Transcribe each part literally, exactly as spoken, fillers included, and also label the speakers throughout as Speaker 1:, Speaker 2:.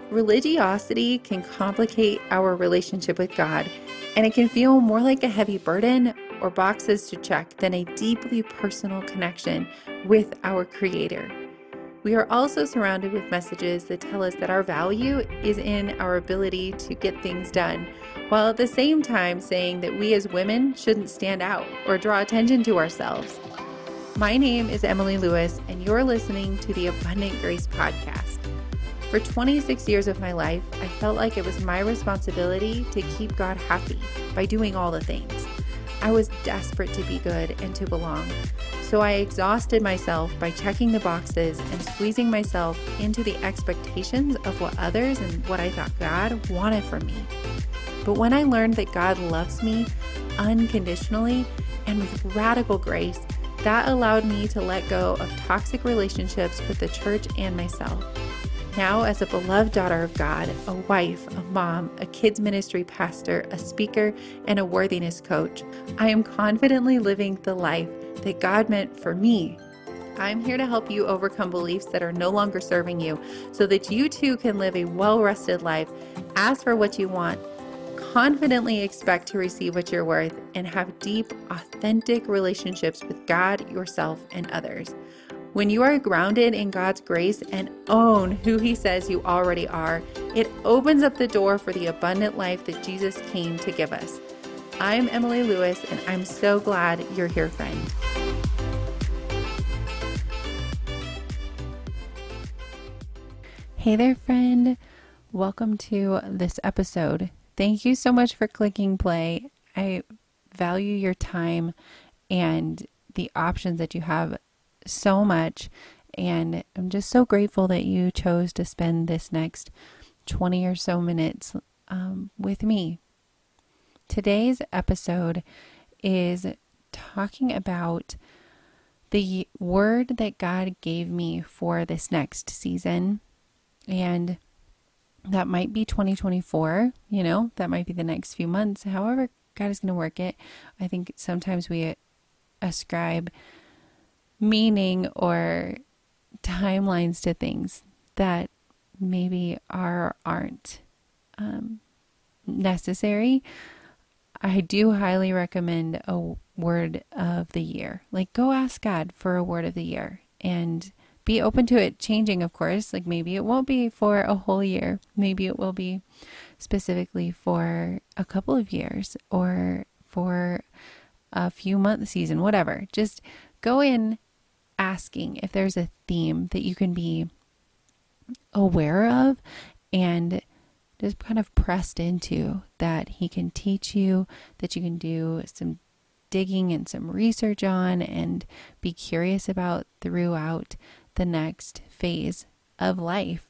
Speaker 1: Religiosity can complicate our relationship with God, and it can feel more like a heavy burden or boxes to check than a deeply personal connection with our Creator. We are also surrounded with messages that tell us that our value is in our ability to get things done, while at the same time saying that we as women shouldn't stand out or draw attention to ourselves. My name is Emily Lewis, and you're listening to the Abundant Grace Podcast. For twenty-six years of my life, I felt like it was my responsibility to keep God happy by doing all the things. I was desperate to be good and to belong, so I exhausted myself by checking the boxes and squeezing myself into the expectations of what others and what I thought God wanted from me. But when I learned that God loves me unconditionally and with radical grace, that allowed me to let go of toxic relationships with the church and myself. Now, as a beloved daughter of God, a wife, a mom, a kids ministry pastor, a speaker, and a worthiness coach, I am confidently living the life that God meant for me. I'm here to help you overcome beliefs that are no longer serving you so that you too can live a well-rested life, ask for what you want, confidently expect to receive what you're worth, and have deep, authentic relationships with God, yourself, and others. When you are grounded in God's grace and own who He says you already are, it opens up the door for the abundant life that Jesus came to give us. I'm Emily Lewis, and I'm so glad you're here, friend. Hey there, friend. Welcome to this episode. Thank you so much for clicking play. I value your time and the options that you have so much, and I'm just so grateful that you chose to spend this next twenty or so minutes um, with me. Today's episode is talking about the word that God gave me for this next season, and that might be twenty twenty-four, you know, that might be the next few months, however God is going to work it. I think sometimes we ascribe meaning or timelines to things that maybe are aren't um, necessary. I do highly recommend a word of the year. Like, go ask God for a word of the year and be open to it changing, of course. Like, maybe it won't be for a whole year. Maybe it will be specifically for a couple of years or for a few month season, whatever. Just go in asking if there's a theme that you can be aware of and just kind of pressed into, that He can teach you, that you can do some digging and some research on and be curious about throughout the next phase of life.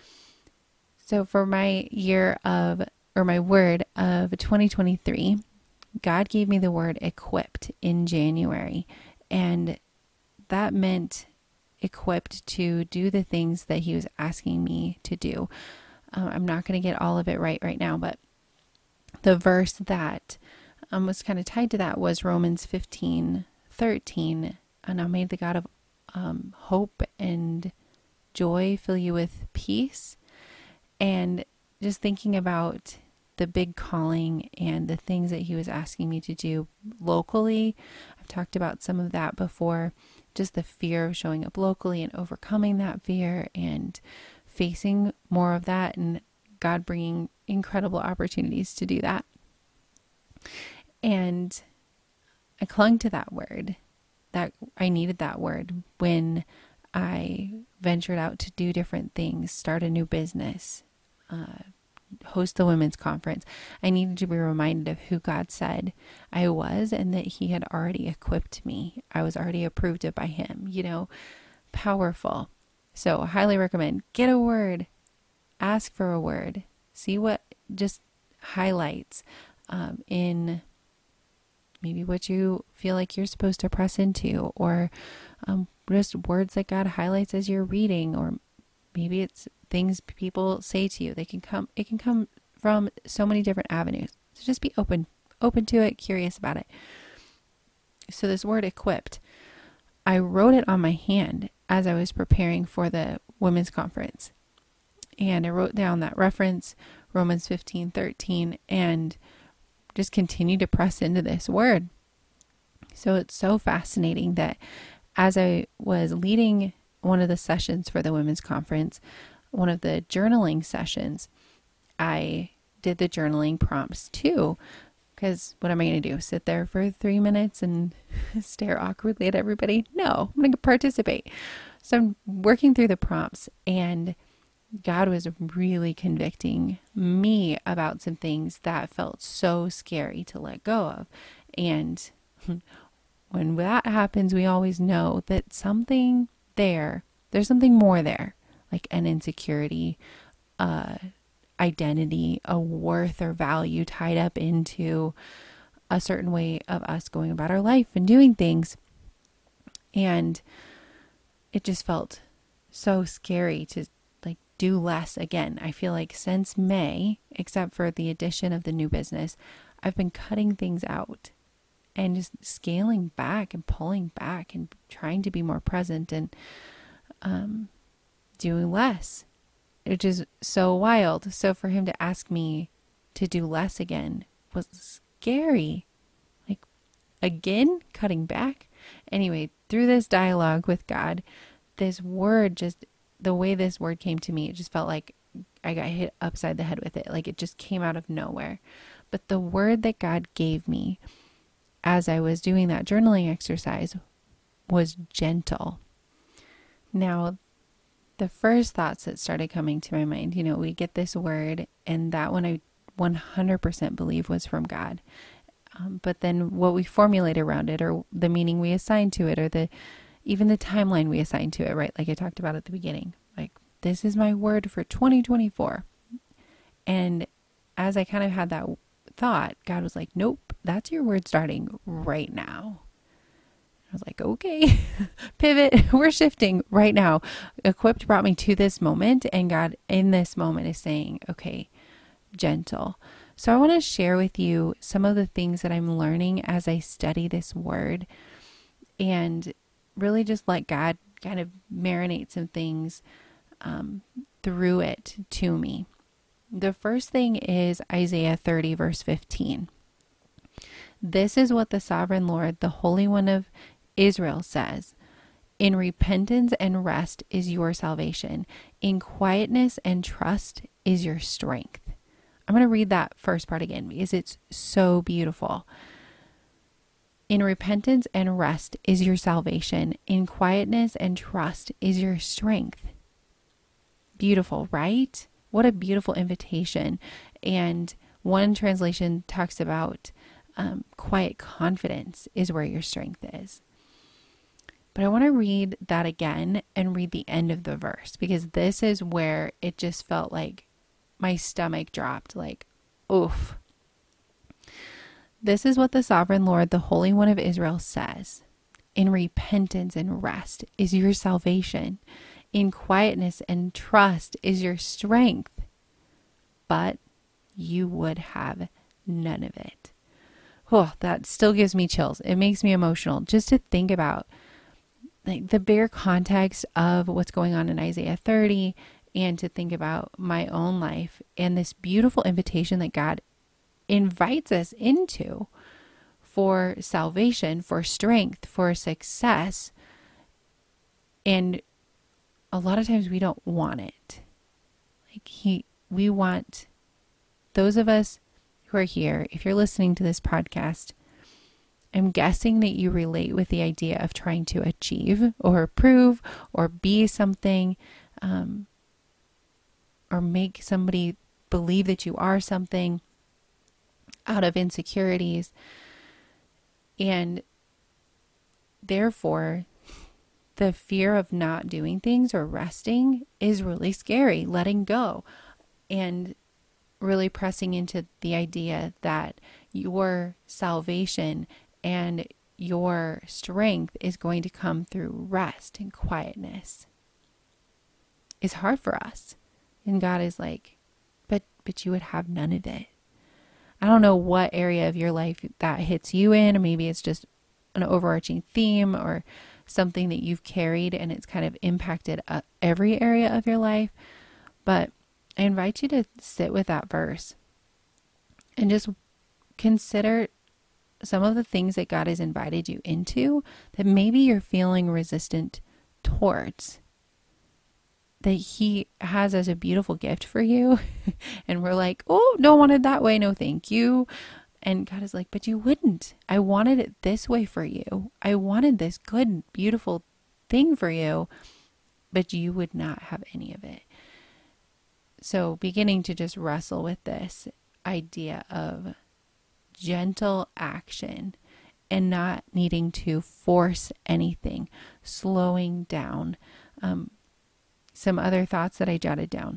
Speaker 1: So for my year of, or my word of twenty twenty-three, God gave me the word equipped in January, and that meant equipped to do the things that He was asking me to do. Um, I'm not going to get all of it right right now, but the verse that um, was kind of tied to that was Romans fifteen thirteen. And now may the God of um, hope and joy fill you with peace. And just thinking about the big calling and the things that He was asking me to do locally. I've talked about some of that before. Just the fear of showing up locally and overcoming that fear and facing more of that, and God bringing incredible opportunities to do that. And I clung to that word, that I needed that word when I ventured out to do different things, start a new business, uh, host the women's conference. I needed to be reminded of who God said I was and that He had already equipped me. I was already approved of by Him, you know, powerful. So I highly recommend, get a word, ask for a word, see what just highlights um, in maybe what you feel like you're supposed to press into, or um, just words that God highlights as you're reading, or maybe it's things people say to you. They can come, it can come from so many different avenues. So just be open, open to it, curious about it. So this word equipped, I wrote it on my hand as I was preparing for the women's conference. And I wrote down that reference, Romans fifteen thirteen, and just continue to press into this word. So it's so fascinating that as I was leading one of the sessions for the women's conference, one of the journaling sessions, I did the journaling prompts too. Because what am I going to do? Sit there for three minutes and stare awkwardly at everybody? No, I'm going to participate. So I'm working through the prompts, and God was really convicting me about some things that felt so scary to let go of. And when that happens, we always know that something there, there's something more there, like an insecurity, uh, identity, a worth or value tied up into a certain way of us going about our life and doing things. And it just felt so scary to like do less again. I feel like since May, except for the addition of the new business, I've been cutting things out and just scaling back and pulling back and trying to be more present and um, doing less. Which is so wild. So for him to ask me to do less again was scary. Like, again, cutting back. Anyway, through this dialogue with God, this word just, the way this word came to me, it just felt like I got hit upside the head with it. Like it just came out of nowhere. But the word that God gave me as I was doing that journaling exercise was gentle. Now, the first thoughts that started coming to my mind, you know, we get this word, and that one I one hundred percent believe was from God. Um, but then what we formulate around it, or the meaning we assign to it, or the even the timeline we assign to it, right? Like I talked about at the beginning, like this is my word for twenty twenty-four. And as I kind of had that thought, God was like, nope, that's your word starting right now. I was like, okay, pivot, we're shifting right now. Equipped brought me to this moment, and God in this moment is saying, okay, gentle. So I want to share with you some of the things that I'm learning as I study this word, and really just let God kind of marinate some things um, through it to me. The first thing is Isaiah thirty, verse fifteen. This is what the sovereign Lord, the Holy One of Israel says, in repentance and rest is your salvation. In quietness and trust is your strength. I'm going to read that first part again because it's so beautiful. In repentance and rest is your salvation. In quietness and trust is your strength. Beautiful, right? What a beautiful invitation. And one translation talks about um, quiet confidence is where your strength is. But I want to read that again and read the end of the verse, because this is where it just felt like my stomach dropped, like, oof. This is what the sovereign Lord, the Holy One of Israel says. In repentance and rest is your salvation. In quietness and trust is your strength. But you would have none of it. Oh, that still gives me chills. It makes me emotional just to think about like the bigger context of what's going on in Isaiah thirty, and to think about my own life and this beautiful invitation that God invites us into for salvation, for strength, for success. And a lot of times we don't want it. Like he, we want those of us who are here, if you're listening to this podcast, I'm guessing that you relate with the idea of trying to achieve or prove or be something, um, or make somebody believe that you are something out of insecurities. And therefore, the fear of not doing things or resting is really scary, letting go. And really pressing into the idea that your salvation and your strength is going to come through rest and quietness is hard for us. And God is like, but, but you would have none of it. I don't know what area of your life that hits you in, or maybe it's just an overarching theme or something that you've carried and it's kind of impacted uh, every area of your life. But I invite you to sit with that verse and just consider some of the things that God has invited you into that maybe you're feeling resistant towards, that He has as a beautiful gift for you. And we're like, oh, don't want it that way. No, thank you. And God is like, but you wouldn't. I wanted it this way for you. I wanted this good, beautiful thing for you, but you would not have any of it. So beginning to just wrestle with this idea of gentle action and not needing to force anything, slowing down. Um, some other thoughts that I jotted down: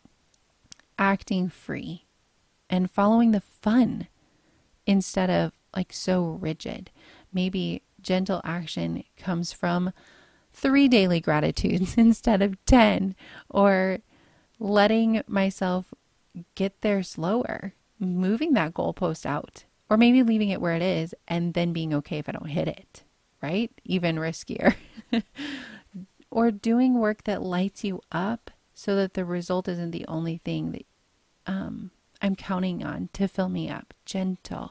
Speaker 1: acting free and following the fun instead of like so rigid. Maybe gentle action comes from three daily gratitudes instead of ten, or letting myself get there slower, moving that goalpost out, or maybe leaving it where it is and then being okay if I don't hit it, right? Even riskier. Or doing work that lights you up so that the result isn't the only thing that um, I'm counting on to fill me up. Gentle.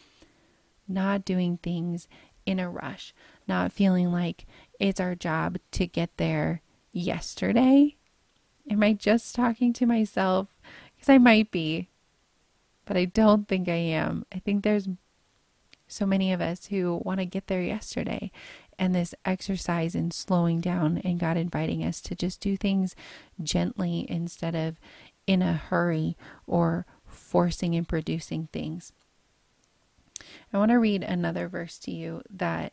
Speaker 1: Not doing things in a rush. Not feeling like it's our job to get there yesterday. Am I just talking to myself? Because I might be, but I don't think I am. I think there's so many of us who want to get there yesterday. And this exercise in slowing down and God inviting us to just do things gently instead of in a hurry or forcing and producing things. I want to read another verse to you that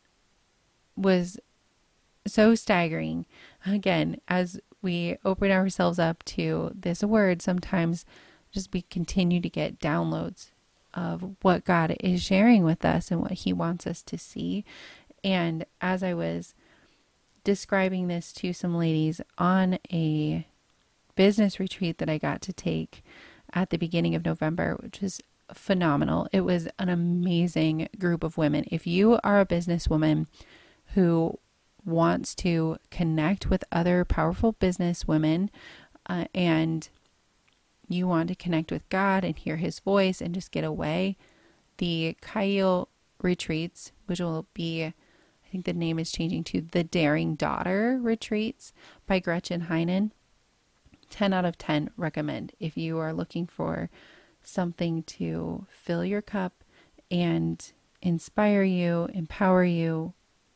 Speaker 1: was so staggering. Again, as we open ourselves up to this word, sometimes just we continue to get downloads of what God is sharing with us and what He wants us to see. And as I was describing this to some ladies on a business retreat that I got to take at the beginning of November, which was phenomenal. It was an amazing group of women. If you are a businesswoman who wants to connect with other powerful business women uh, and you want to connect with God and hear His voice and just get away, the Kyle retreats, which will be, I think the name is changing to the Daring Daughter Retreats by Gretchen Heinen. ten out of ten recommend if you are looking for something to fill your cup and inspire you, empower you.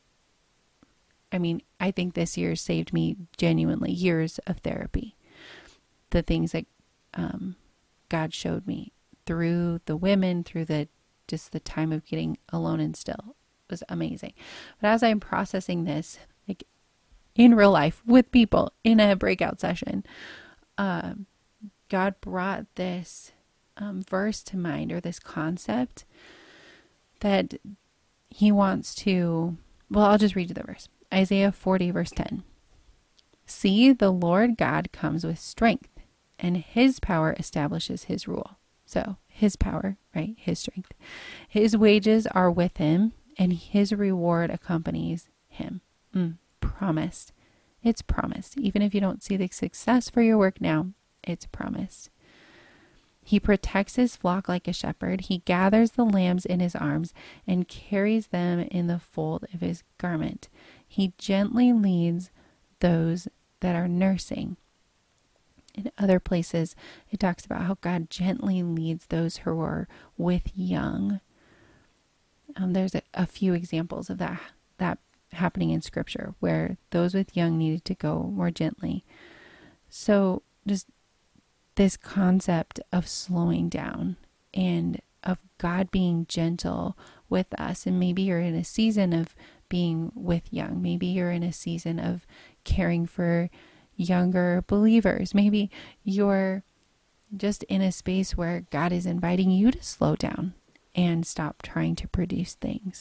Speaker 1: I mean, I think this year saved me genuinely years of therapy. The things that um, God showed me through the women, through the just the time of getting alone and still was amazing. But as I'm processing this, like in real life with people in a breakout session, um, God brought this um, verse to mind, or this concept that He wants to, well, I'll just read you the verse. Isaiah forty verse ten. See, the Lord God comes with strength, and His power establishes His rule. So His power, right? His strength. His wages are with Him, and His reward accompanies Him. Mm, promised. It's promised. Even if you don't see the success for your work now, it's promised. He protects His flock like a shepherd. He gathers the lambs in His arms and carries them in the fold of His garment. He gently leads those that are nursing. In other places, it talks about how God gently leads those who are with young. Um, there's a, a few examples of that, that happening in Scripture, where those with young needed to go more gently. So just this concept of slowing down and of God being gentle with us. And maybe you're in a season of being with young. Maybe you're in a season of caring for younger believers. Maybe you're just in a space where God is inviting you to slow down and stop trying to produce things.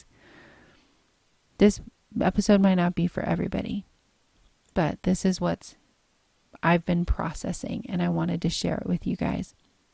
Speaker 1: This episode might not be for everybody, but this is what's I've been processing, and I wanted to share it with you guys.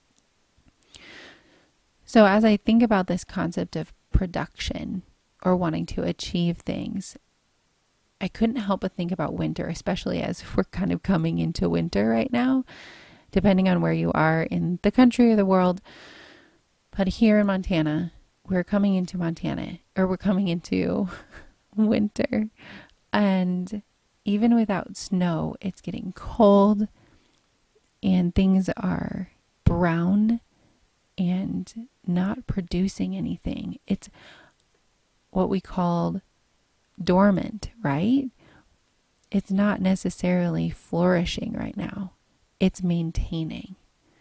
Speaker 1: So as I think about this concept of production or wanting to achieve things, I couldn't help but think about winter, especially as we're kind of coming into winter right now. depending on where you are in the country or the world. But here in Montana, we're coming into Montana, or we're coming into winter. And even without snow, it's getting cold and things are brown and not producing anything. It's what we call dormant, right? It's not necessarily flourishing right now. It's maintaining.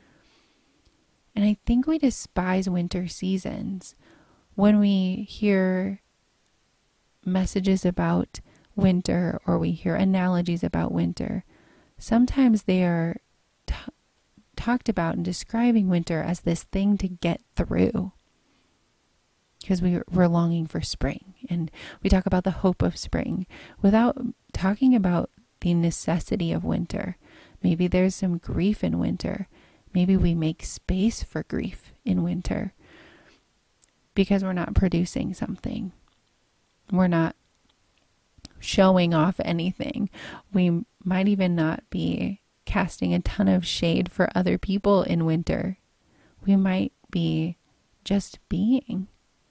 Speaker 1: And I think we despise winter seasons when we hear messages about winter or we hear analogies about winter. Sometimes they are t- talked about and describing winter as this thing to get through, because we, we're longing for spring, and we talk about the hope of spring without talking about the necessity of winter. Maybe there's some grief in winter. Maybe we make space for grief in winter because we're not producing something. We're not showing off anything. We might even not be casting a ton of shade for other people in winter. We might be just being.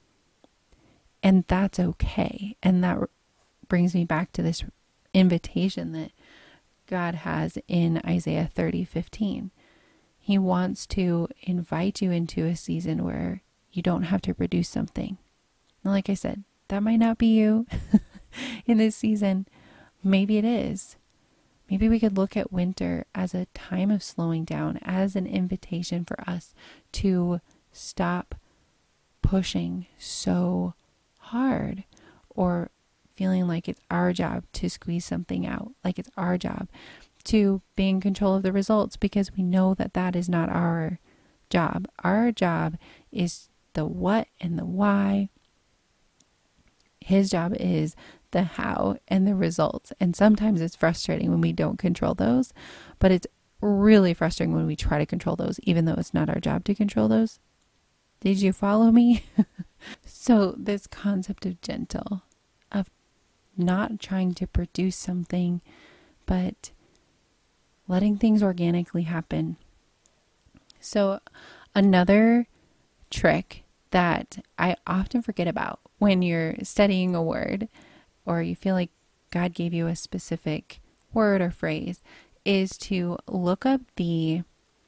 Speaker 1: And that's okay. And that brings me back to this invitation that God has in Isaiah thirty fifteen. He wants to invite you into a season where you don't have to produce something. And like I said, that might not be you in this season. Maybe it is. Maybe we could look at winter as a time of slowing down, as an invitation for us to stop pushing so hard or feeling like it's our job to squeeze something out, like it's our job to be in control of the results, because we know that that is not our job. Our job is the what and the why. His job is the how and the results. And sometimes it's frustrating when we don't control those, but it's really frustrating when we try to control those, even though it's not our job to control those. Did you follow me? So this concept of gentle, of not trying to produce something, but letting things organically happen. So another trick that I often forget about when you're studying a word, or you feel like God gave you a specific word or phrase, is to look up the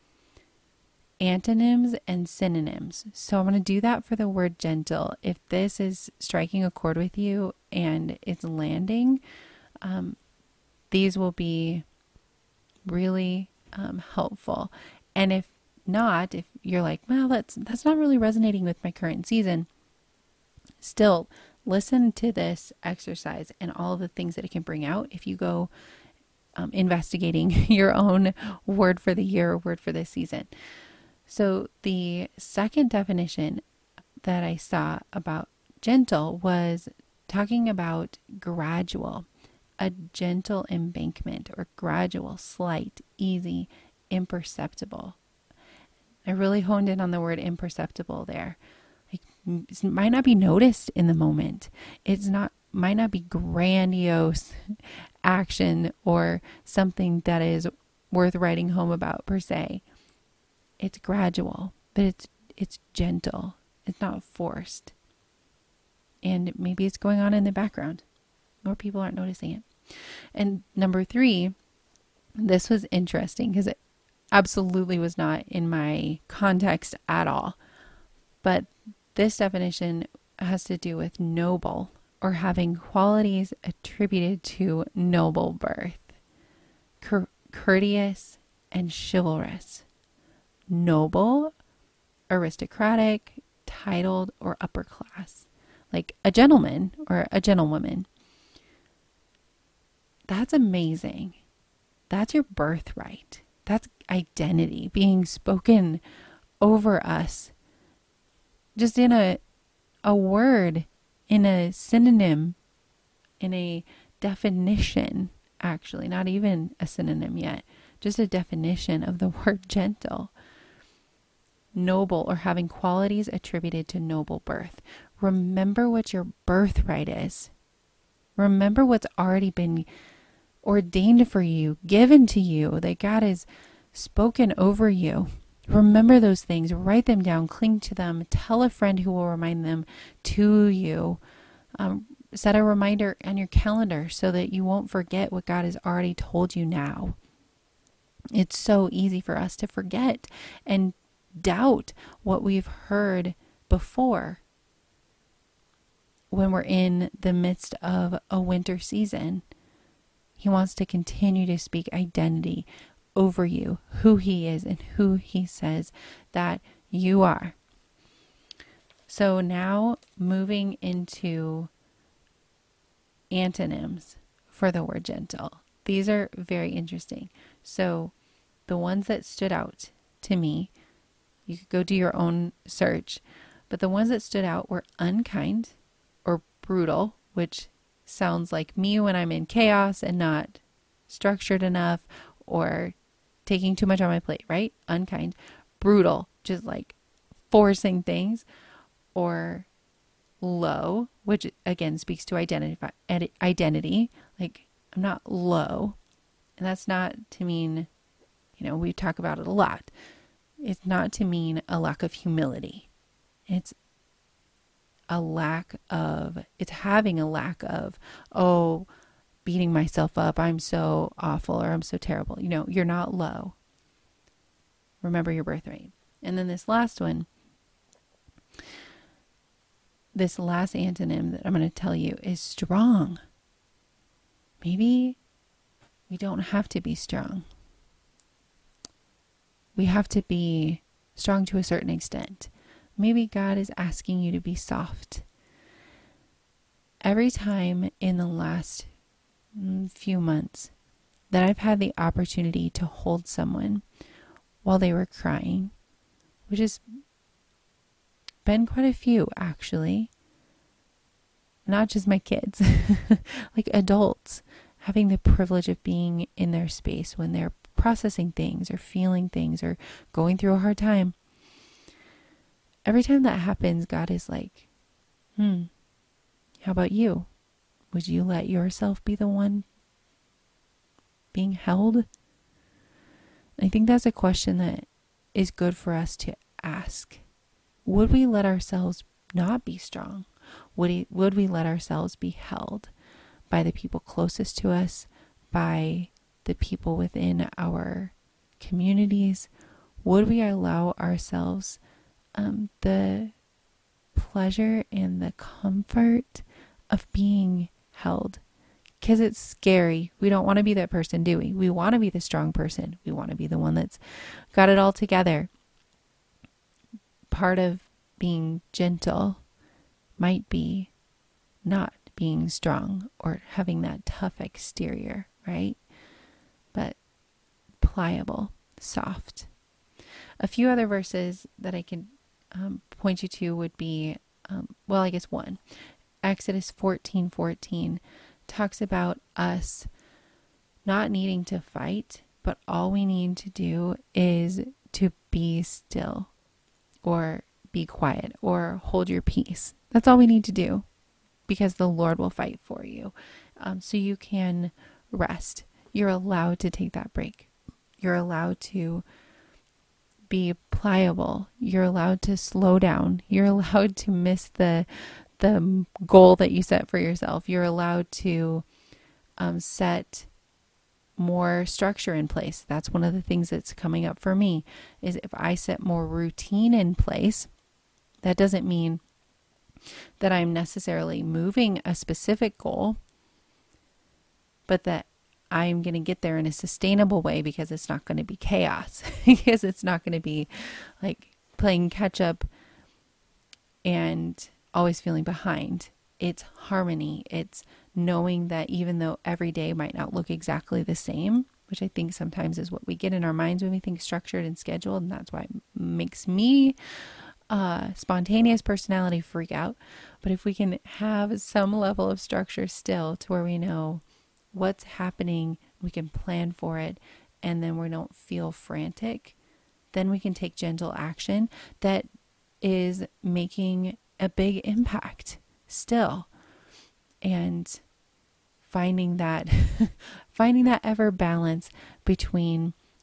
Speaker 1: antonyms and synonyms. So I'm going to do that for the word gentle. If this is striking a chord with you and it's landing, um, these will be really um, helpful. And if not, if you're like, well, that's that's not really resonating with my current season, still listen to this exercise and all of the things that it can bring out if you go um, investigating your own word for the year or word for this season. So the second definition that I saw about gentle was talking about gradual, a gentle embankment, or gradual, slight, easy, imperceptible. I really honed in on the word imperceptible there. Like, it might not be noticed in the moment. It's not, might not be grandiose action or something that is worth writing home about per se. It's gradual, but it's it's gentle. It's not forced. And maybe it's going on in the background. More people aren't noticing it. And number three, this was interesting because it absolutely was not in my context at all. But this definition has to do with noble, or having qualities attributed to noble birth, Cour- courteous and chivalrous. Noble, aristocratic, titled, or upper class, like a gentleman or a gentlewoman. That's amazing. That's your birthright. That's identity being spoken over us. Just in a a word, in a synonym, in a definition, actually, not even a synonym yet, just a definition of the word gentle. Noble, or having qualities attributed to noble birth. Remember what your birthright is. Remember what's already been ordained for you, given to you, that God has spoken over you. Remember those things, write them down, cling to them, tell a friend who will remind them to you. Um, set a reminder on your calendar so that you won't forget what God has already told you now. It's so easy for us to forget and doubt what we've heard before when we're in the midst of a winter season. He wants to continue to speak identity over you, who he is and who he says that you are. So now moving into antonyms for the word gentle. These are very interesting. So the ones that stood out to me, you could go do your own search, but the ones that stood out were unkind or brutal, which sounds like me when I'm in chaos and not structured enough or taking too much on my plate, right? Unkind. Brutal, just like forcing things. Or low, which again speaks to identity, identity. Like, I'm not low. And that's not to mean, you know, we talk about it a lot. It's not to mean a lack of humility. It's a lack of, it's having a lack of, oh, beating myself up. I'm so awful or I'm so terrible. You know, you're not low. Remember your birth rate. And then this last one, this last antonym that I'm going to tell you is strong. Maybe we don't have to be strong. We have to be strong to a certain extent. Maybe God is asking you to be soft. Every time in the last few months that I've had the opportunity to hold someone while they were crying, which has been quite a few actually, not just my kids, like adults having the privilege of being in their space when they're processing things or feeling things or going through a hard time. Every time that happens, God is like, hmm, how about you? Would you let yourself be the one being held? I think that's a question that is good for us to ask. Would we let ourselves not be strong? Would, he, would we let ourselves be held by the people closest to us, by the people within our communities? Would we allow ourselves um, the pleasure and the comfort of being held? Because it's scary. We don't want to be that person, do we? We want to be the strong person. We want to be the one that's got it all together. Part of being gentle might be not being strong or having that tough exterior, right? But pliable, soft. A few other verses that I can um, point you to would be, um, well, I guess one. Exodus fourteen fourteen talks about us not needing to fight, but all we need to do is to be still or be quiet or hold your peace. That's all we need to do, because the Lord will fight for you. Um, so you can rest. You're allowed to take that break. You're allowed to be pliable. You're allowed to slow down. You're allowed to miss the the goal that you set for yourself. You're allowed to um, set more structure in place. That's one of the things that's coming up for me, is if I set more routine in place, that doesn't mean that I'm necessarily moving a specific goal, but that I'm going to get there in a sustainable way, because it's not going to be chaos, because it's not going to be like playing catch up and always feeling behind. It's harmony. It's knowing that even though every day might not look exactly the same, which I think sometimes is what we get in our minds when we think structured and scheduled, and that's why it makes me uh, spontaneous personality freak out. But if we can have some level of structure still, to where we know what's happening, we can plan for it, and then we don't feel frantic, then we can take gentle action that is making a big impact still. And finding that finding that ever balance between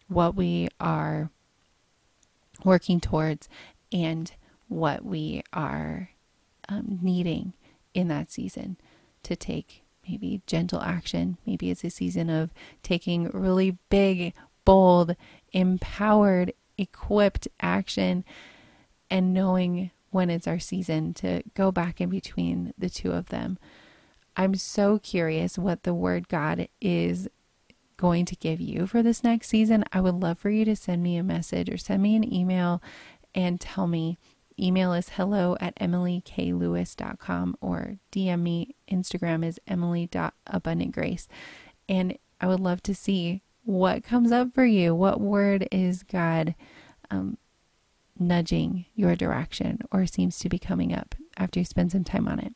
Speaker 1: what we are working towards and what we are um, needing in that season to take maybe gentle action. Maybe it's a season of taking really big, bold, empowered, equipped action, and knowing when it's our season to go back in between the two of them. I'm so curious what the word God is going to give you for this next season. I would love for you to send me a message or send me an email and tell me. Email is hello at emily k lewis dot com or D M me. Instagram is emily dot abundant grace. And I would love to see what comes up for you. What word is God um, nudging your direction or seems to be coming up after you spend some time on it?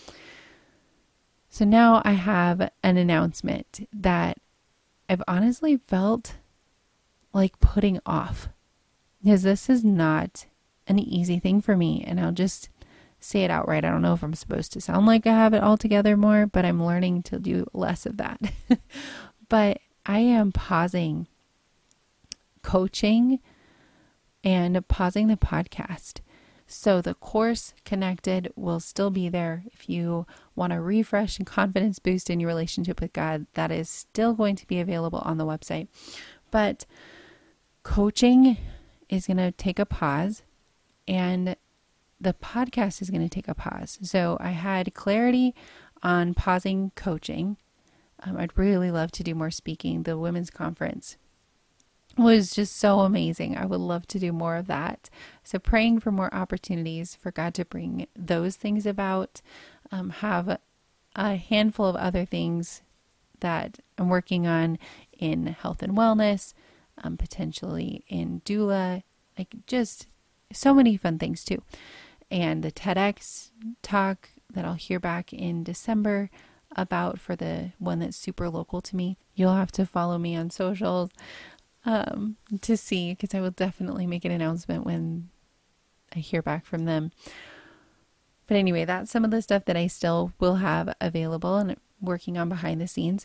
Speaker 1: So now I have an announcement that I've honestly felt like putting off, because this is not an easy thing for me. And I'll just say it outright. I don't know if I'm supposed to sound like I have it all together more, but I'm learning to do less of that. But I am pausing coaching and pausing the podcast. So the course Connected will still be there. If you want a refresh and confidence boost in your relationship with God, that is still going to be available on the website. But coaching is going to take a pause, and the podcast is going to take a pause. So I had clarity on pausing coaching. Um, I'd really love to do more speaking. The women's conference was just so amazing. I would love to do more of that. So praying for more opportunities for God to bring those things about. Um, have a handful of other things that I'm working on in health and wellness, um, potentially in doula, like just so many fun things too. And the TEDx talk that I'll hear back in December about for the one that's super local to me. You'll have to follow me on socials um, to see, because I will definitely make an announcement when I hear back from them. But anyway, that's some of the stuff that I still will have available and working on behind the scenes.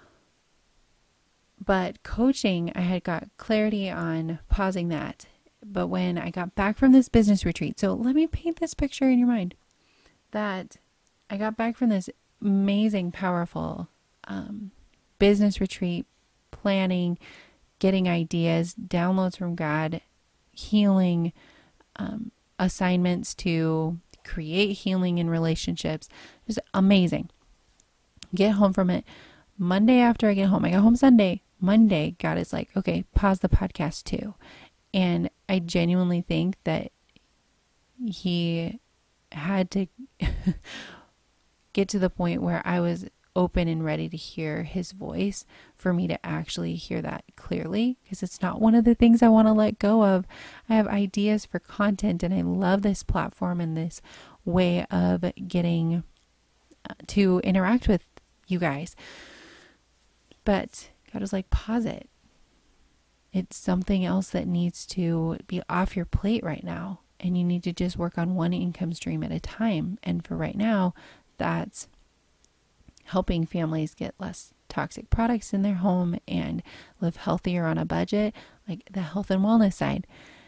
Speaker 1: But coaching, I had got clarity on pausing that. But when I got back from this business retreat, so let me paint this picture in your mind, that I got back from this amazing, powerful um, business retreat, planning, getting ideas, downloads from God, healing, um, assignments to create healing in relationships. It was amazing. Get home from it. Monday after I get home, I got home Sunday. Monday, God is like, okay, pause the podcast too. And I genuinely think that he had to get to the point where I was open and ready to hear his voice for me to actually hear that clearly, because it's not one of the things I want to let go of. I have ideas for content, and I love this platform and this way of getting to interact with you guys. But God was like, pause it. It's something else that needs to be off your plate right now. And you need to just work on one income stream at a time. And for right now, that's helping families get less toxic products in their home and live healthier on a budget, like the health and wellness side.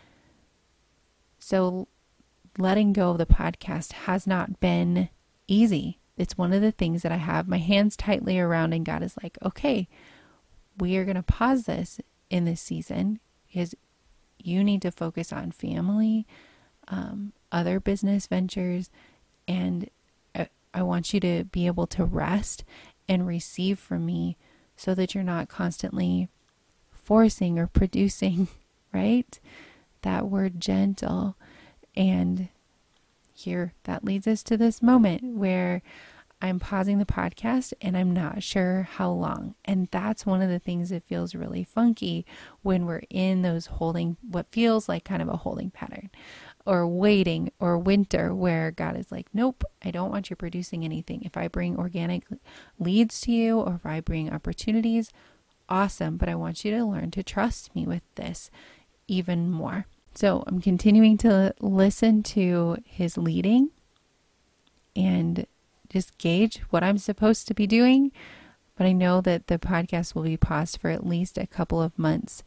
Speaker 1: So letting go of the podcast has not been easy. It's one of the things that I have my hands tightly around, and God is like, okay, we are going to pause this in this season because you need to focus on family, um, other business ventures, and I, I want you to be able to rest and receive from me so that you're not constantly forcing or producing, right? That word gentle. And here, that leads us to this moment where I'm pausing the podcast and I'm not sure how long. And that's one of the things that feels really funky when we're in those holding, what feels like kind of a holding pattern, or waiting, or winter, where God is like, nope, I don't want you producing anything. If I bring organic leads to you, or if I bring opportunities, awesome. But I want you to learn to trust me with this even more. So I'm continuing to listen to his leading and just gauge what I'm supposed to be doing. But I know that the podcast will be paused for at least a couple of months.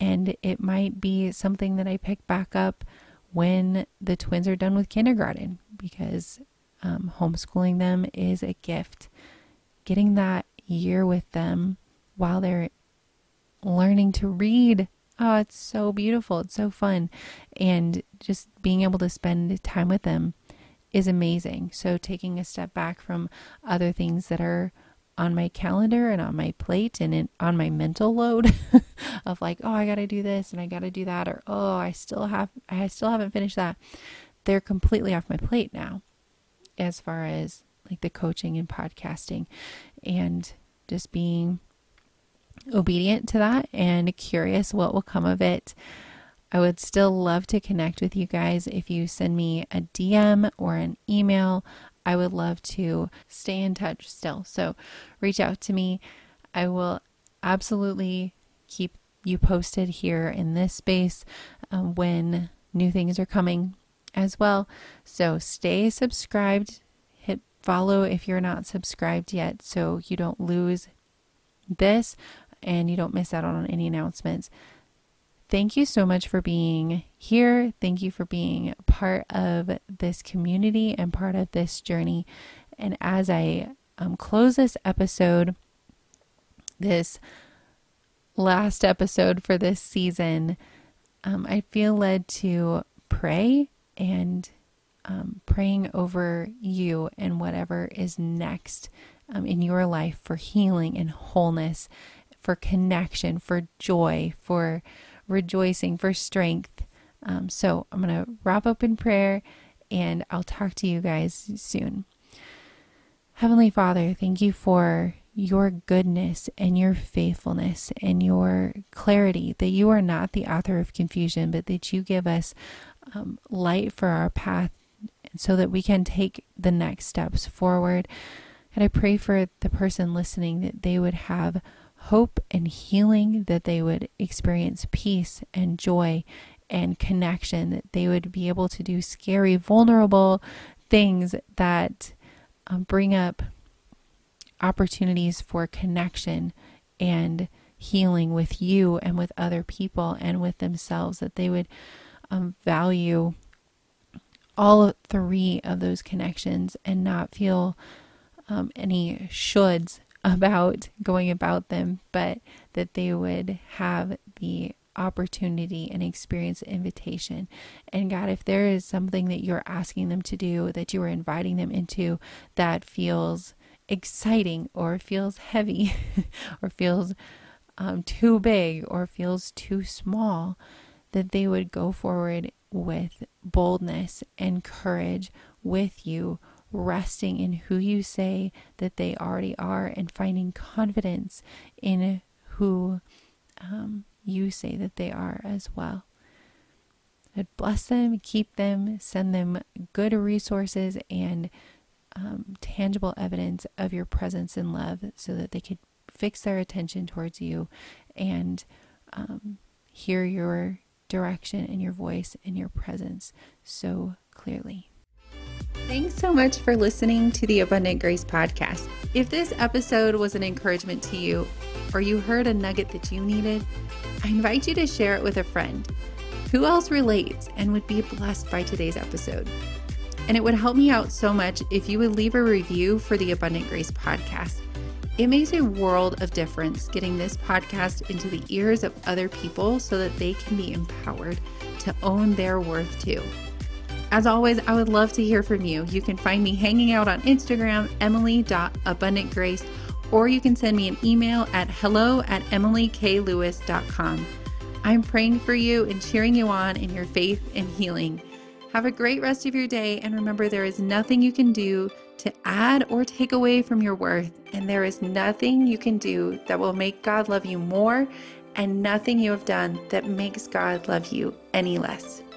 Speaker 1: And it might be something that I pick back up when the twins are done with kindergarten, because um, homeschooling them is a gift. Getting that year with them while they're learning to read, oh, it's so beautiful. It's so fun. And just being able to spend time with them is amazing. So taking a step back from other things that are on my calendar and on my plate and in, on my mental load of like, oh, I got to do this and I got to do that, or, oh, I still have, I still haven't finished that. They're completely off my plate now, as far as like the coaching and podcasting, and just being obedient to that and curious what will come of it. I would still love to connect with you guys. If you send me a D M or an email, I would love to stay in touch still. So reach out to me. I will absolutely keep you posted here in this space um, when new things are coming as well. So stay subscribed. Hit follow if you're not subscribed yet, so you don't lose this and you don't miss out on any announcements. Thank you so much for being here. Thank you for being part of this community and part of this journey. And as I um, close this episode, this last episode for this season, um, I feel led to pray and um, praying over you and whatever is next um, in your life for healing and wholeness, for connection, for joy, for rejoicing, for strength. Um, so I'm going to wrap up in prayer and I'll talk to you guys soon. Heavenly Father, thank you for your goodness and your faithfulness and your clarity, that you are not the author of confusion, but that you give us um, light for our path so that we can take the next steps forward. And I pray for the person listening that they would have hope and healing, that they would experience peace and joy and connection, that they would be able to do scary, vulnerable things that um, bring up opportunities for connection and healing with you and with other people and with themselves, that they would um, value all three of those connections and not feel um, any shoulds about going about them, but that they would have the opportunity and experience the invitation. And God, if there is something that you're asking them to do, that you are inviting them into, that feels exciting or feels heavy or feels um, too big or feels too small, that they would go forward with boldness and courage with you, resting in who you say that they already are and finding confidence in who um, you say that they are as well. I'd bless them, keep them, send them good resources and um, tangible evidence of your presence and love so that they could fix their attention towards you and um, hear your direction and your voice and your presence so clearly. Thanks so much for listening to the Abundant Grace Podcast. If this episode was an encouragement to you, or you heard a nugget that you needed, I invite you to share it with a friend. Who else relates and would be blessed by today's episode? And it would help me out so much if you would leave a review for the Abundant Grace Podcast. It makes a world of difference getting this podcast into the ears of other people so that they can be empowered to own their worth too. As always, I would love to hear from you. You can find me hanging out on Instagram, emily dot abundant grace, or you can send me an email at hello at emily k lewis dot com. I'm praying for you and cheering you on in your faith and healing. Have a great rest of your day, and remember, there is nothing you can do to add or take away from your worth, and there is nothing you can do that will make God love you more, and nothing you have done that makes God love you any less.